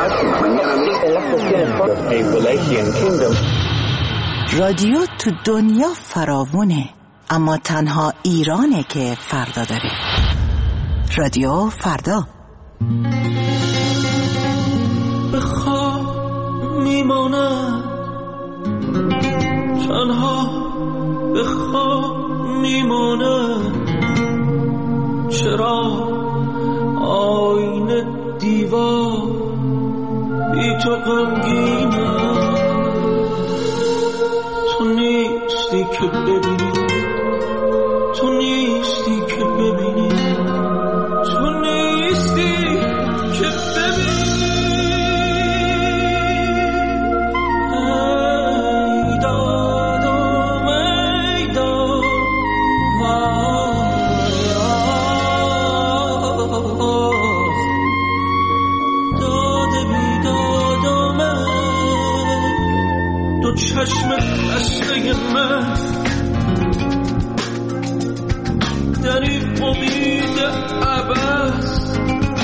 رادیو تو دنیا فراوونه، اما تنها ایرانه که فردا داره. رادیو فردا. به خواب میمانم، تنها به خواب میمانم. چرا آینه دیوار بی تو غمگینم؟ تو نیستی که ببینی، تو نیستی که ببینی، تو نیستی که ببینی. ای دادم ای داد، داده بیدادم دو چشم خسته من در این امید عبث،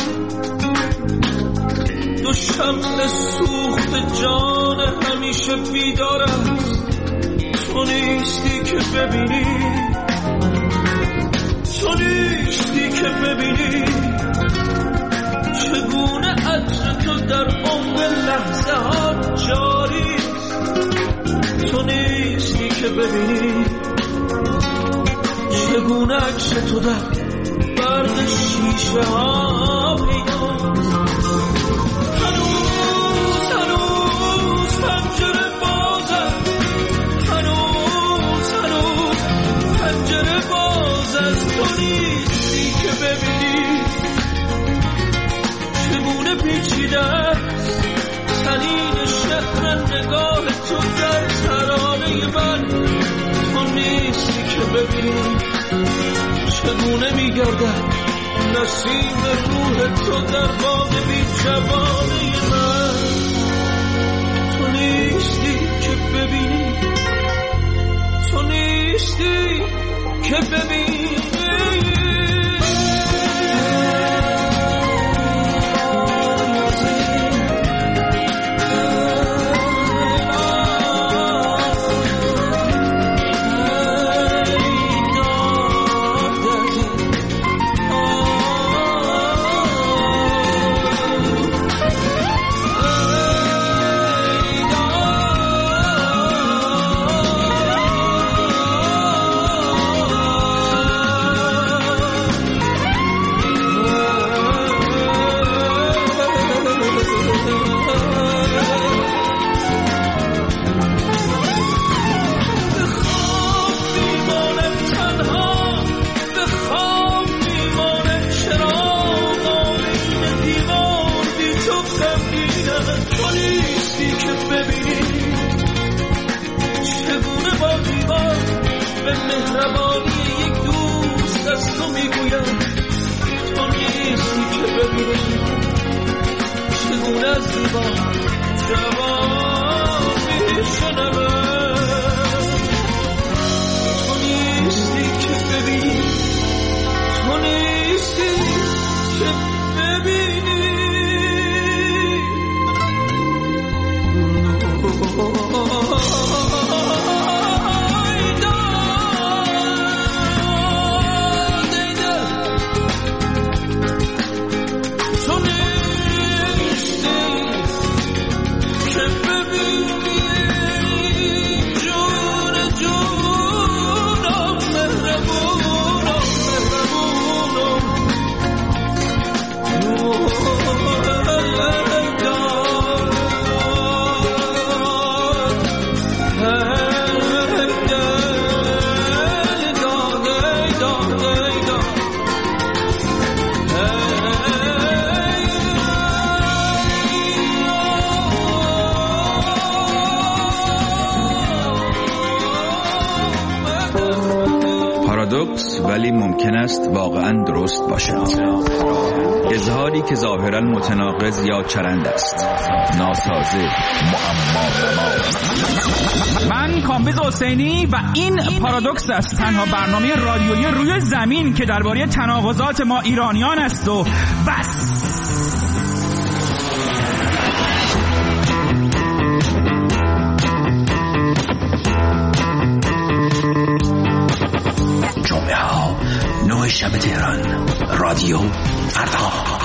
دو شمع سوخت جان همیشه بیدار است. تو نیستی که ببینی، تو نیستی که ببینی چگونه عطر تو در عمق لحظه ها جاری. تو نیستی که ببینی چگونه عکس تو در برق شیشه ها پیداست. هنوز پنجره بازه، هنوز پنجره باز است. تو نیستی که ببینی چگونه پیچیده است تنین شهر نگاه تو در ترانه من. تو نیستی که ببینی چگونه میگردد نسیم روح تو در باغ بی جوانه من. تو نیستی که ببینی، تو نیستی که ببینی. ولی ممکن است واقعا درست باشد. اظهاری که ظاهرا متناقض یا چرند است، ناسازه، معما. من کامبیز حسینی و این پارادوکس است، تنها برنامه رادیویی روی زمین که درباره تناقضات ما ایرانیان است و بس. شب تهران. رادیو فردا.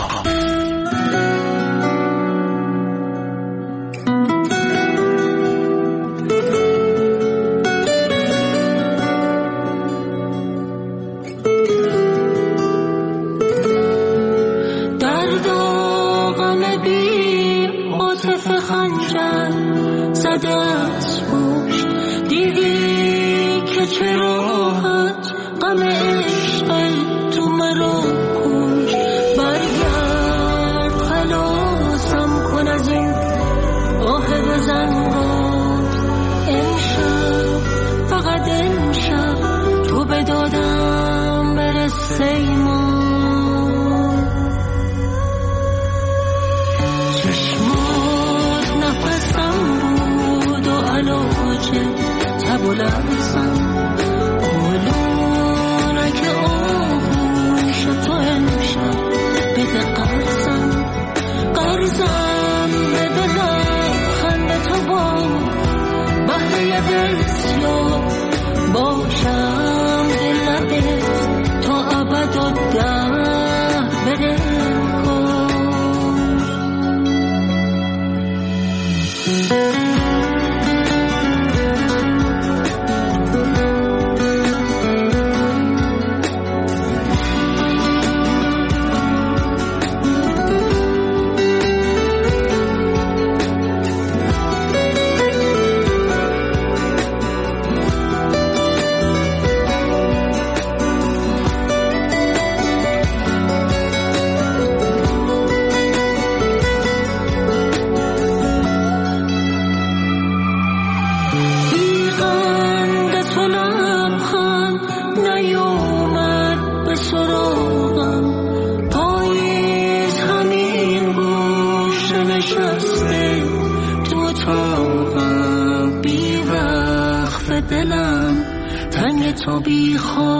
تو بی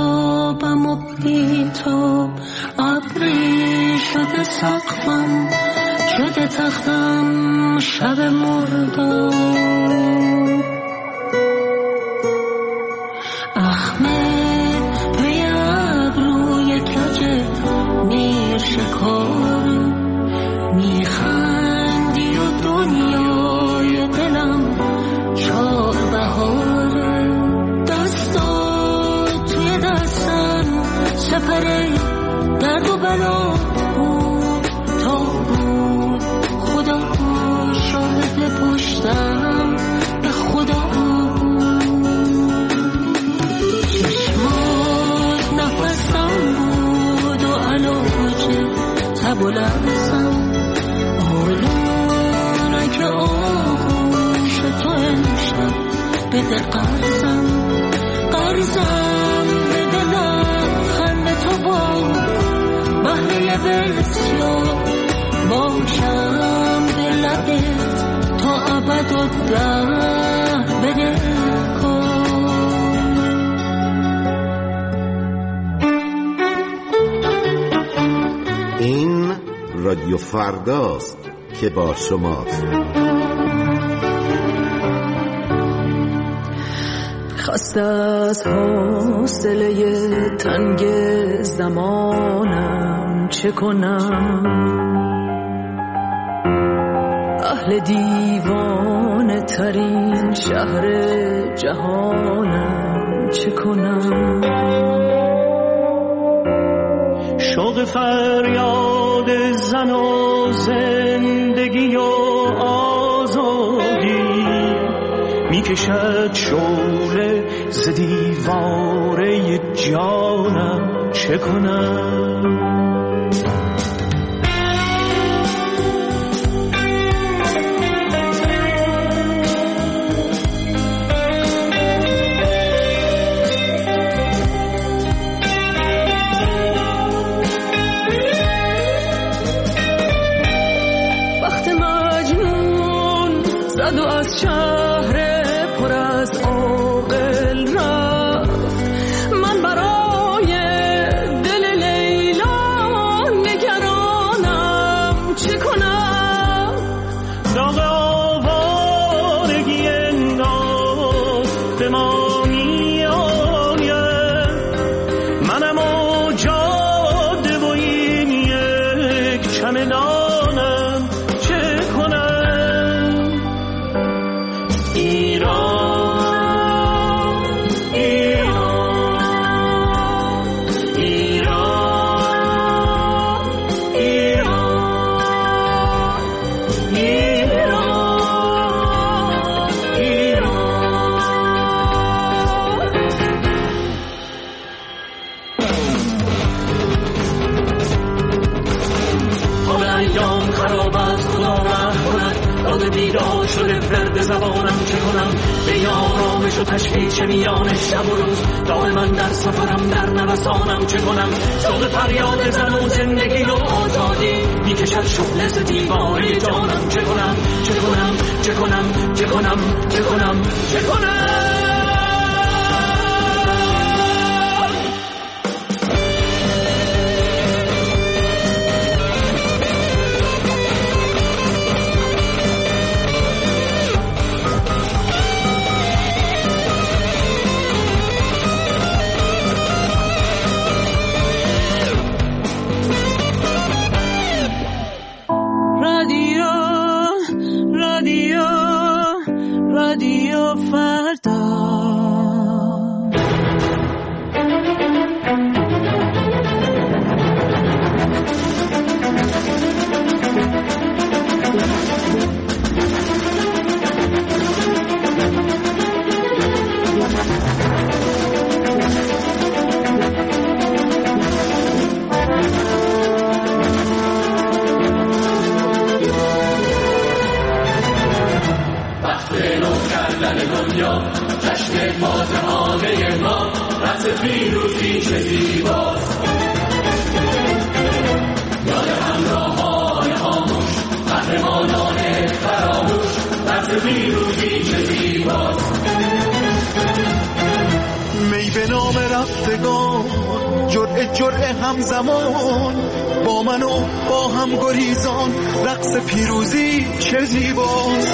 خوابم و بی تو ابری شده سقفم شده تختم شب مردم احمد پی ابروی کجه میر شکار میخندی و دنیای دلم چار بهاره سپره درد و بلا بود تا بود خدا شاهد پشتم به خدا بود چشمات نفسم بود و علاج تب و لرزم آلونک آغوش تو امشب به دل قرضم به دلم تو بهره بسیار باشم به لبت تا ابد و ده بده کن. این رادیو فرداست که با شماست. خسته از حوصله تنگ زمانم چه کنم، اهل دیوانه ترین شهر جهانم چه کنم. شوق فریاد زن و زندگی و آزادی میکشد شعله ز دیواره جانم چه کنم. وقت مجنون زد و از شهر پر از عاقل رفت، من برای دل لیلا نگرانم چه کنم. داغ آوارگی ناز به ما می آید، منم و جانم غم نانم چه کنم؟ ایران ایران ایران ایران ایران ایام خراب از خدا رحم کند، داد بیدار شده ورد زبانم چه کنم؟ به آرامش و تشویش میان شب و روز دائما در سفرم در نوسانم چه کنم؟ صبح فریاد زن و زندگی و آزادی میکشد شعله ز دیواره جانم چه کنم؟ چه کنم؟ چه کنم؟ چه کنم؟ چه کنم؟ چه کنم؟ رادیو فردا. جشن فاتحانه ما رقص پیروزی چه زیباست، یاد همراهان خاموش قهرمانان فراموش رقص پیروزی چه زیباست. می به نام رفتگان جرعه جرعه همزمان با من و با هم گریزان رقص پیروزی چه زیباست.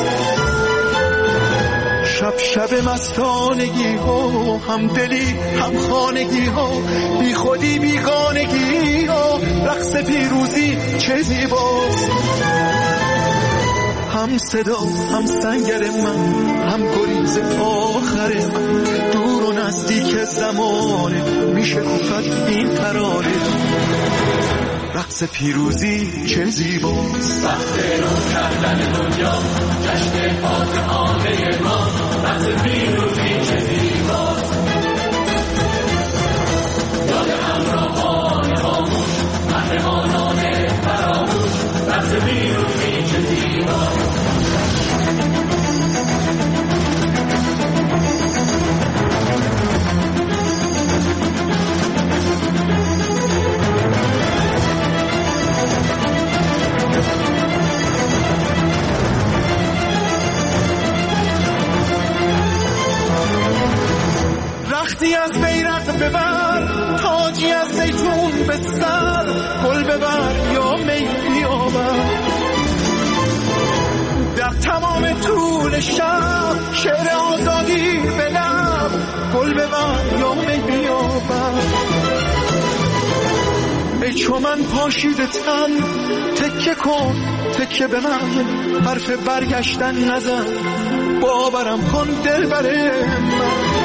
شب شب مستانگی ها هم دلی هم خانگی ها بی خودی بیگانگی ها رقص پیروزی چه زیباست. هم صدا هم سنگر من هم گریز آخر من دور و نزدیک زمانه میشه گفت این ترانه رقص پیروزی چه زیباست. وقت رو کردن دنیا جشن فاتحانه ما رقص پیروزی چه زیباست، یاد همراهان خاموش قهرمانان فراموش رقص پیروزی چه زیباست. رختی از بیرق ببر تاجی از زیتون به سر گل ببر یا می بیاور در تمام طول شب شعر آزادی به لب گل ببر یا می بیاور. ای چو من پاشیده تن تکه کن تکه به من حرف برگشتن نزن باورم کن دلبر من.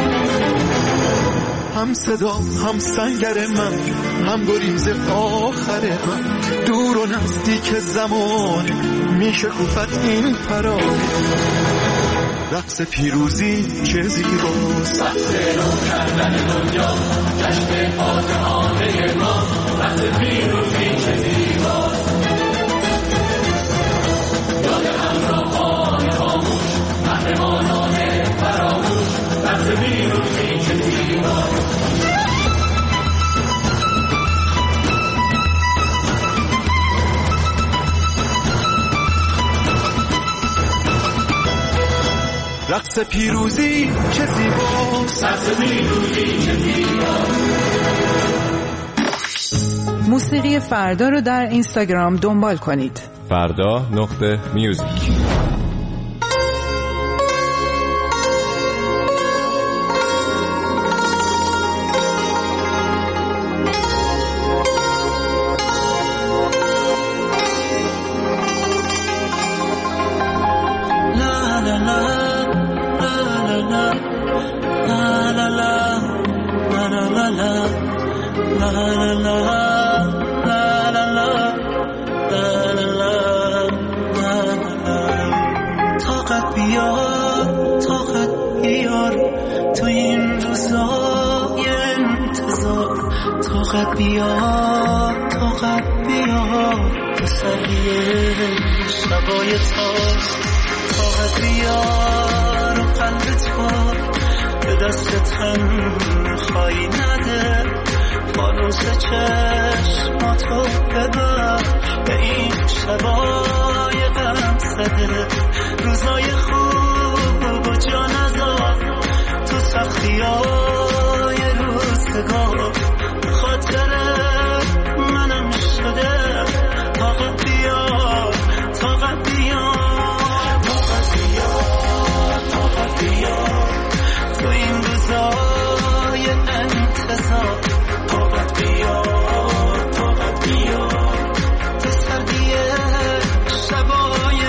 هم صدا هم سنگر من هم گریز آخر من دور و نزدیک زمانه میشه گفت این ترانه رقص پیروزی چه زیباست. وقت رو کردن دنیا جشن فاتحانه ما رقص پیروزی چه زیباست، یاد همراهان خاموش قهرمانان فراموش رقص پیروزی چه زیباست. رقص پیروزی چه زیباست. رقص پیروزی چه زیباست. موسیقی فردا رو در اینستاگرام دنبال کنید. فردا.music. طاقت بیار طاقت بیار تسلیه شبای تاست طاقت بیار و قلب تو به دست تنهایی نده فانوس چشماتو ببر به این شبای غم زده روزای خوب و جا نذار تو سختیای روزگار خاطر منم شده طاقت بیار طاقت بیار طاقت بیار طاقت بیار تو این روزای انتظار طاقت بیار طاقت بیار تو سردی شبای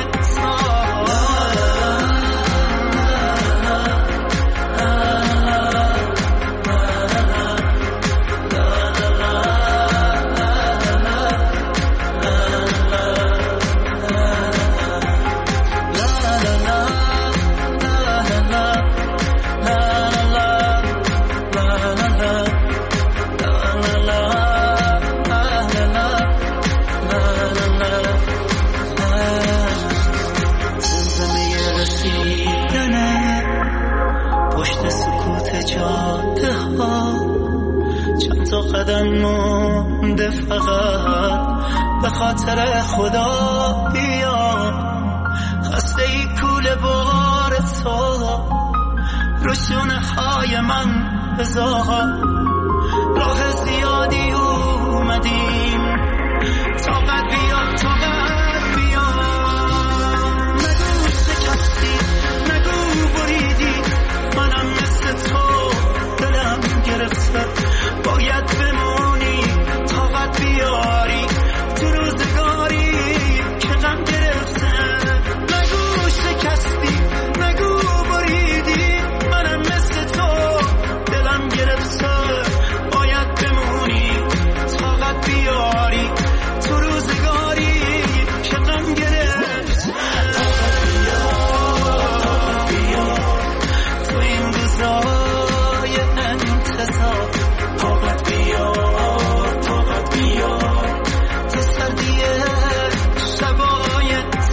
مونده فقط به خاطر خدا بیا خسته ای کول بار تو روشونه های من بذار راه زیادی اومدیم طاقت بیا طاقت بیا نگو شکستی نگو بریدی منم مثل تو دلم گرفته باید بمونی طاقت بیاری تو روزگاری که غم گرفته نگو شکستی نگو بریدی منم مثل تو دلم گرفته باید بمونی طاقت بیاری تو روزگاری که غم گرفته طاقت بیار طاقت بیار تو این روزای انتظار طاقت بیار طاقت بیار تو سردی شبای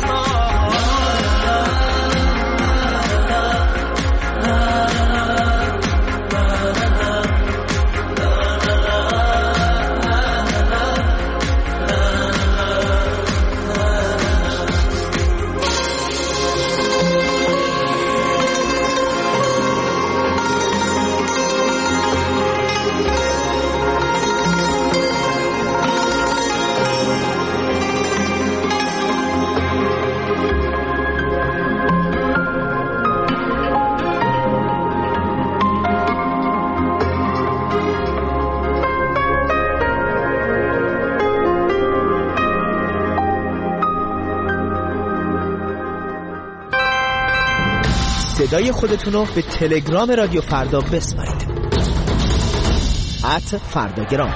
صدای خودتونو به تلگرام رادیو فردا بسپارید @فرداگرام.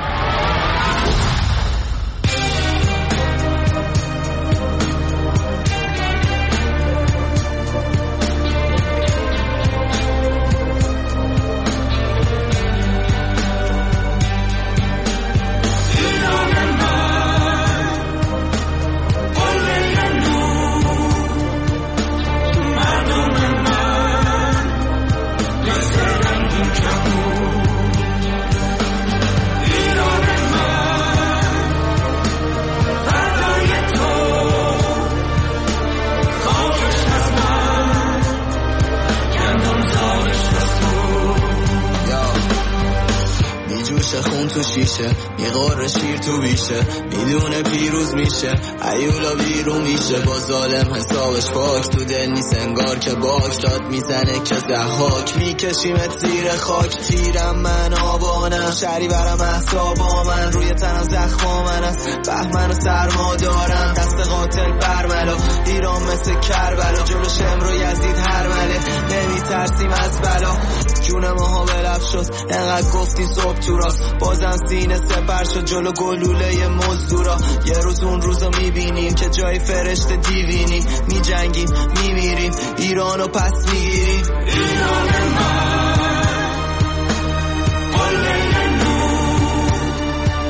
تو شیشه میقره شیر تو بیشه میدونه پیروز میشه ایولا بیرون میشه با ظالم حسابش پاک تو دل نیست انگار که باک داد میزنه که زحاک میکشیمت زیر خاک تیرم من آبانم شری برم احسابا من روی تنم زخما من است بهمن و سرما دارم دست قاتل برملا ایران مثل کربلا جلو شمر و یزید هرمله نمیترسیم از بلا جون ماها بلب شد انقدر گفتی صبح تو راست بازم سینه سپر شد جلو گلوله مزدورا یه روز اون روزو میبینیم که جای فرشته دیوینی میجنگیم میمیریم ایرانو پس میگیریم ایران من قلعه نور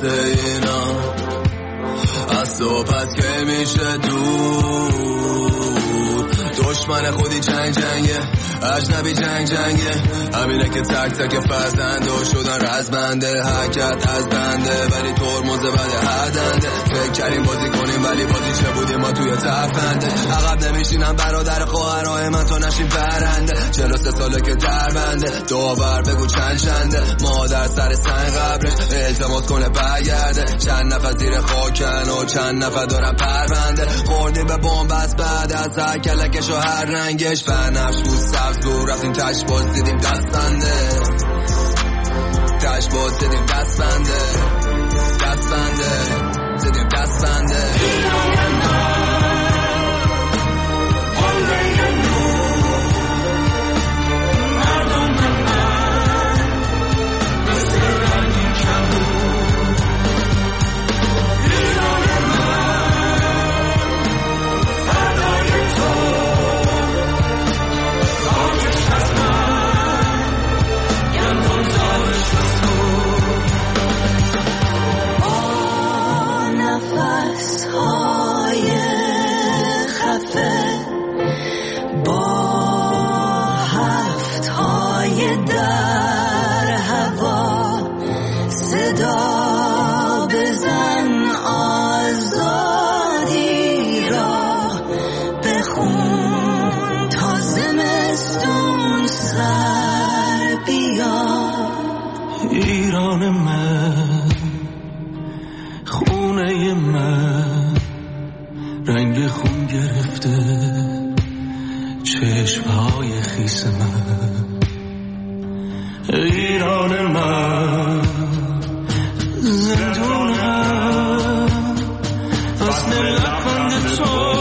واسه اینا از صحبت که میشه دور دشمن خودی جنگه اجنبی جنگه همینه که تک تک فرزنده شدن رزمنده حرکت از بنده ولی ترمز بده هردنده فکر کردیم بازی کنیم ولی بازی چه بودیم ما توی تفنده عقب نمیشینم برادر خواهرای من تا نشیم برنده 43 ساله که در بنده دوبار بگو چند چنده مادر سر سنگ قبرش التماس کنه برگرده چند نفر زیر خاکن و چند نفر دارن پرونده خوردیم به بمب از بعد از هر کلکش و هر رنگش بنفش بود سبز بود رفتیم تش باز دیدیم دستنده تش باز دیدیم دستنده دیدیم دستنده ایران من خونه من رنگ خون گرفته چشمهای خیس من ایران من زندونم وصل لبخند تو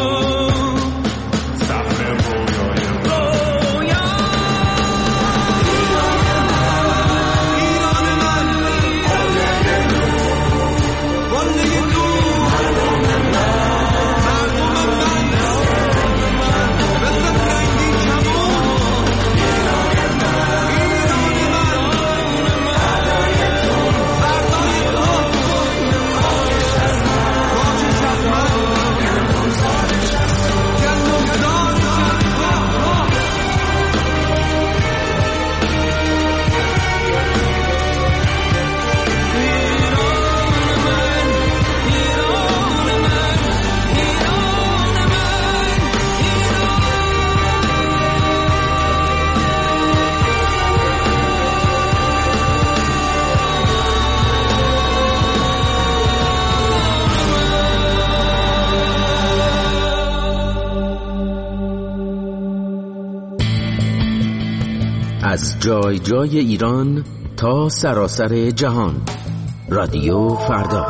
از جای جای ایران تا سراسر جهان رادیو فردا.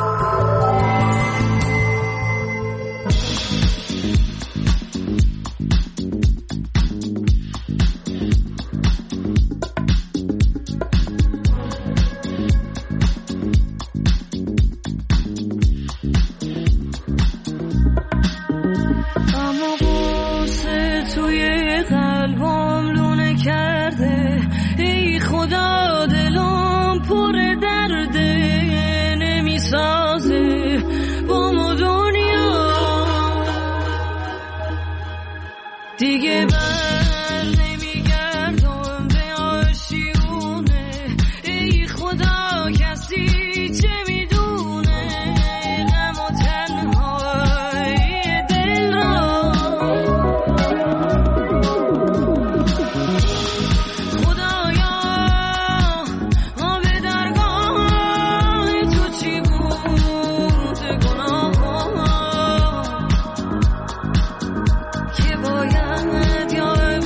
دیگه بر نمیگردم به آشیونه ای خدا کسی چه میدونه غم و تنهایی دل را خدایا آب درگاه تو چی بود گناه که باید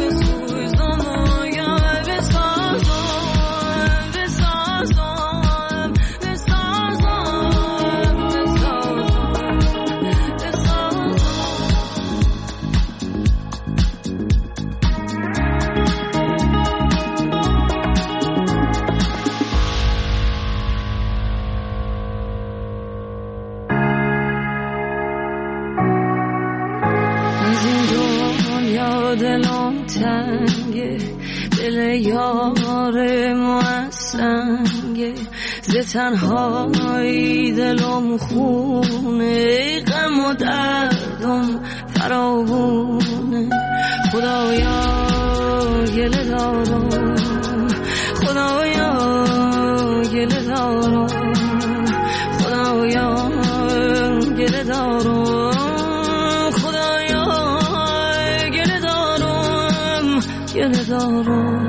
دلم تنگه، دل یار موسنگه، ز تنهایی دلم خونه، غم و دردم فراوونه. خدایا گله دارم، خدایا گله دارم، خدایا گله دارم، خدایا گله دارم، گله دارم.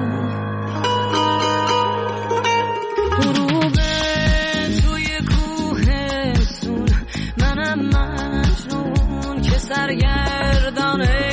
غروب توی کوهستون، منم مجنون که سرگردانه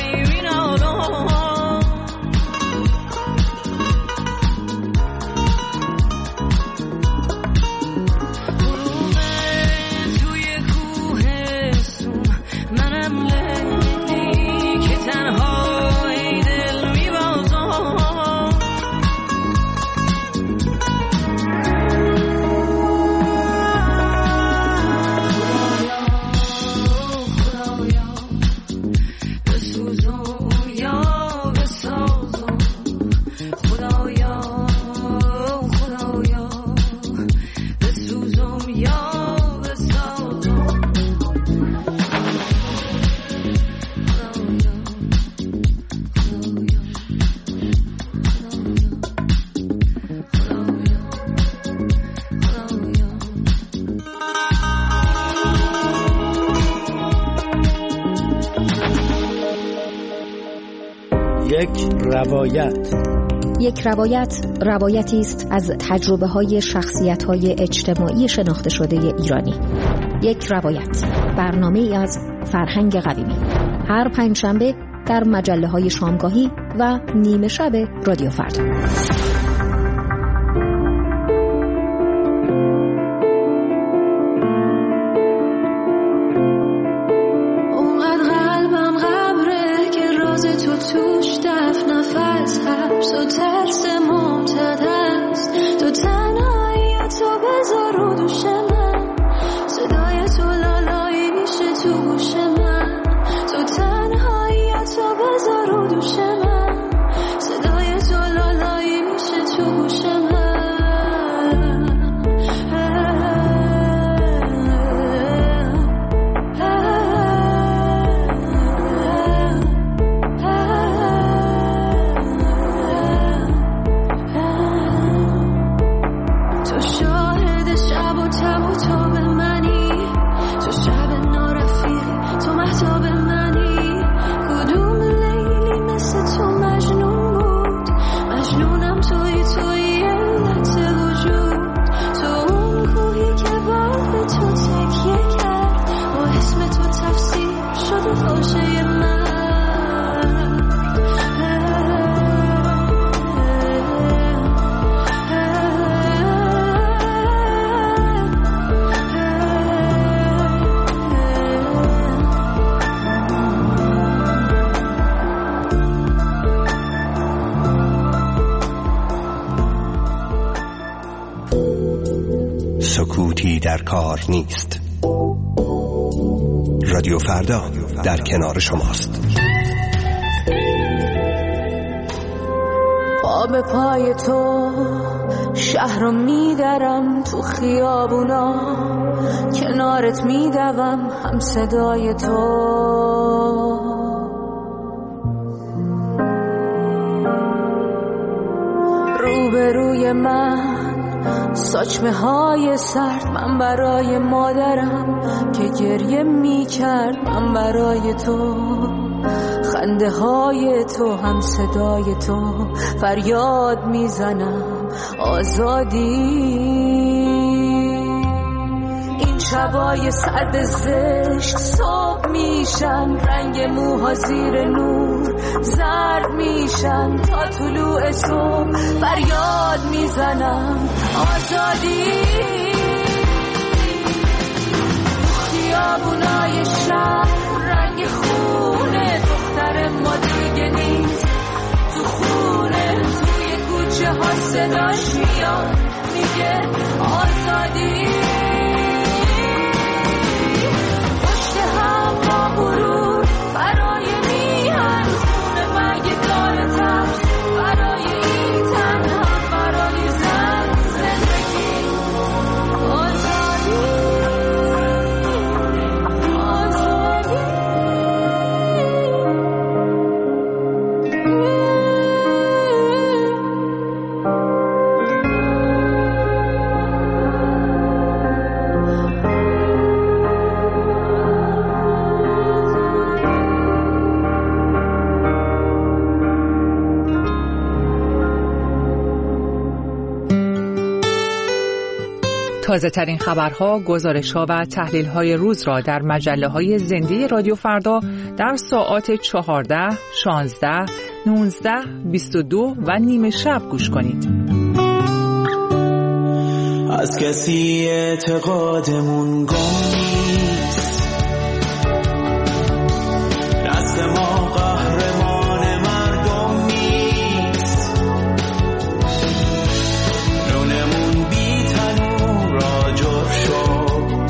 یک روایت روایتی است از تجربه‌های شخصیت‌های اجتماعی شناخته شده ایرانی. یک روایت، برنامه‌ای از فرهنگ قویمی، هر پنجشنبه در مجله‌های شامگاهی و نیمه شب رادیو فردا. تو ترس معتاد است، تو تنهایی تو بذار رو دوش من، صدای تو لالایی میشه تو گوش من، تو تنهایی تو بذار رو دوش من، صدای تو لالایی میشه تو گوش من. سکوتی در کار نیست. رادیو فردا در کنار شماست. پا به پای تو شهر رو میدرم، تو خیابونا کنارت میدوم، هم صدای تو روبروی من، ساچمه های سرد من برای مادرم که گریه می کرد، من برای تو خنده های تو، هم صدای تو فریاد می زنم آزادی. این شبای سرد زشت صبح میشن، رنگ موها زیر نور زرد میشن، تا طلوع صبح فریاد میزنم آزادی. خیابونای شهر رنگ خونه، دختر ما دیگه نیست تو خونه، توی کوچه ها صداش میاد میگه آزادی. پشت هم با غرور برای میهن، خونه مگه تازه ترین خبرها، گزارش‌ها و تحلیل‌های روز را در مجله‌های زنده رادیو فردا در ساعات 14، 16، 19، 22 و نیم شب گوش کنید. از کسی اعتقادمون گم نیست، دست ما قهرمان مردم نیست، نونمون بی تنور آجر شد،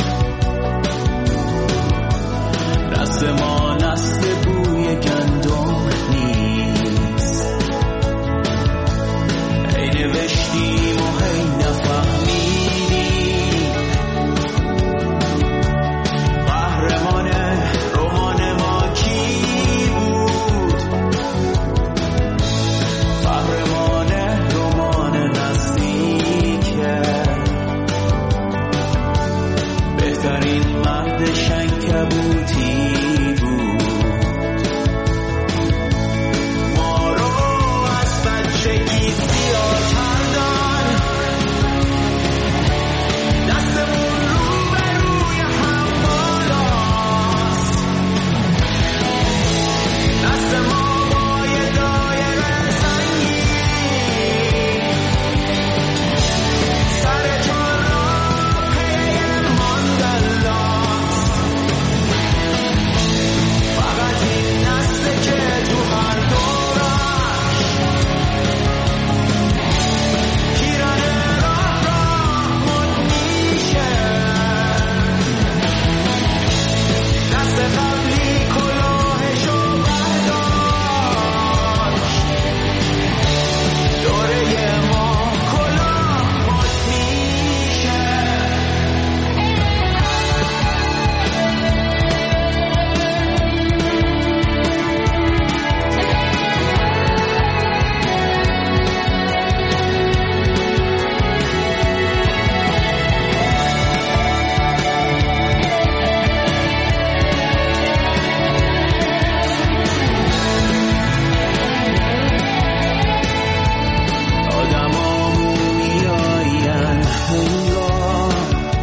دست ما نسل بوی گندم نیست، ای نوشتیم و هی نفهمیدیم، قهرمان رمان ما کی بود، قهرمان رمان نزدیکه، بهترین مرد شنکبوتی بود، ما رو از بچگی سیاه کردن، دستمون رو به روی هم بالاست، دست ما با یه دایره سنگین، سر چون را پی ماندلاست، فقط این نسله که تو هر دورش پیرن راه مد میشه، دست قبلی کلاهشو برداشت، دوره ما کلاه مد میشه. آدمامون میاین اونگاه،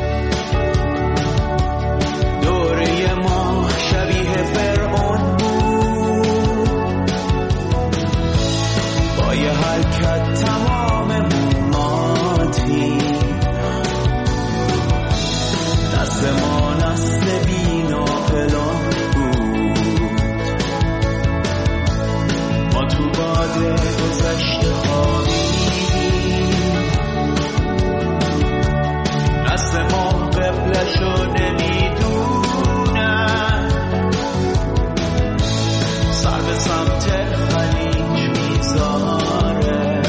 دوره ما شبیه فرعون بود، با یه حرکت تماممون ماتی، دست ما نسل بی ناپلان بود، ما تو باد گذشته خوابیدیم، دست ما قبلشو نمیدونن، سر به سمت خلیج میذاره،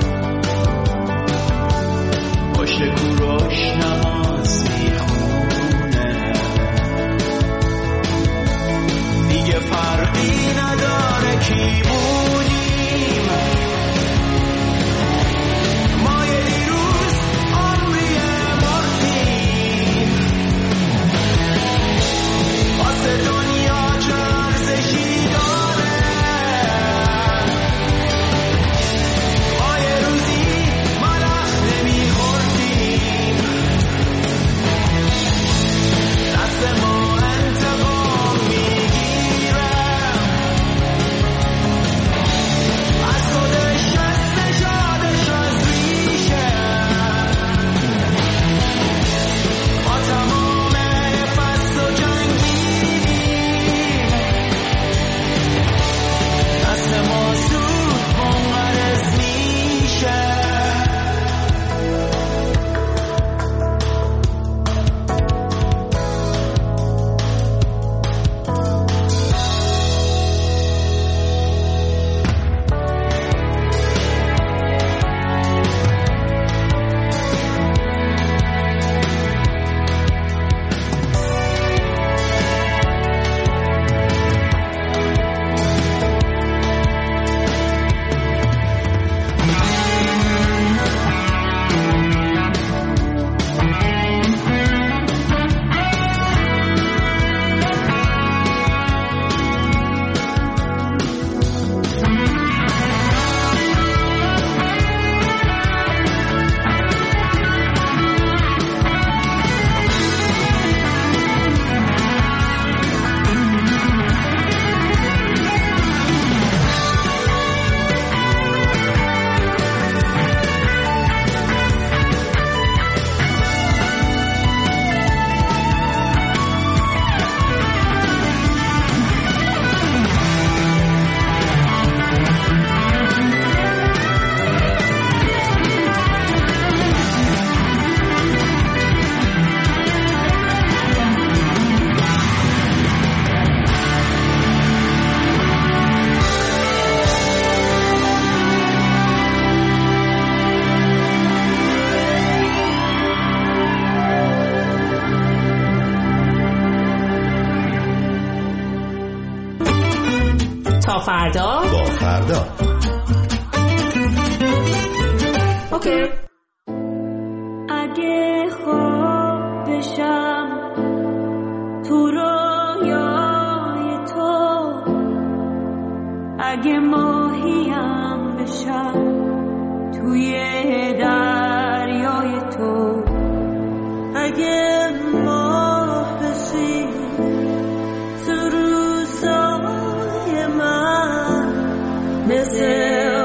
پشت کوروش نماز میخونه، دیگه فرقی نداره کی بودیم، فردا اوکی. اگه خواب بشم تو رویای تو، اگه ماهیم بشم توی دریای تو، اگه ماه بشی تو روزای من مثل